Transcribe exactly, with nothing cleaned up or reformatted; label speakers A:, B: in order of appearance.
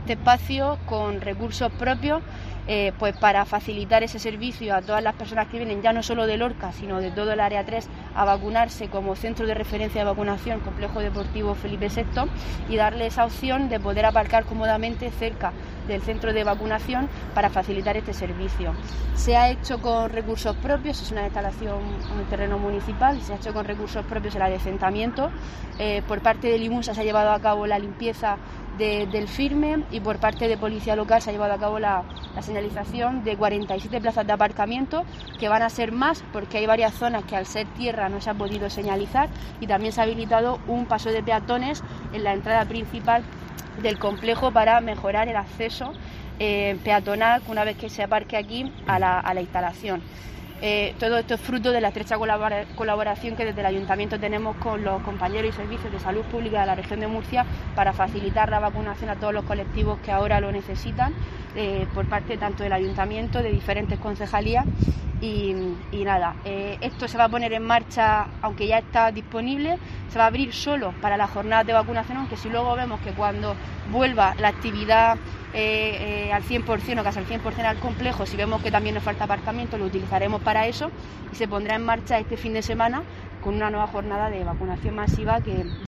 A: Este espacio con recursos propios eh, pues para facilitar ese servicio a todas las personas que vienen ya no solo de Lorca sino de todo el área tres a vacunarse como centro de referencia de vacunación Complejo Deportivo Felipe sexto y darle esa opción de poder aparcar cómodamente cerca del centro de vacunación para facilitar este servicio. Se ha hecho con recursos propios, es una instalación en un terreno municipal, se ha hecho con recursos propios el adecentamiento, eh, por parte del IMUSA se ha llevado a cabo la limpieza de, del firme y por parte de Policía Local se ha llevado a cabo la, la señalización de cuarenta y siete plazas de aparcamiento, que van a ser más porque hay varias zonas que al ser tierra no se ha podido señalizar, y también se ha habilitado un paso de peatones en la entrada principal del complejo para mejorar el acceso eh, peatonal una vez que se aparque aquí a la, a la instalación. Eh, todo esto es fruto de la estrecha colabora colaboración que desde el Ayuntamiento tenemos con los compañeros y servicios de salud pública de la región de Murcia para facilitar la vacunación a todos los colectivos que ahora lo necesitan, eh, por parte tanto del Ayuntamiento, de diferentes concejalías. Y, y nada, eh, esto se va a poner en marcha, aunque ya está disponible, se va a abrir solo para las jornadas de vacunación, aunque si luego vemos que cuando vuelva la actividad eh, eh, al cien por cien o casi al cien por cien al complejo, si vemos que también nos falta aparcamiento, lo utilizaremos para eso y se pondrá en marcha este fin de semana con una nueva jornada de vacunación masiva que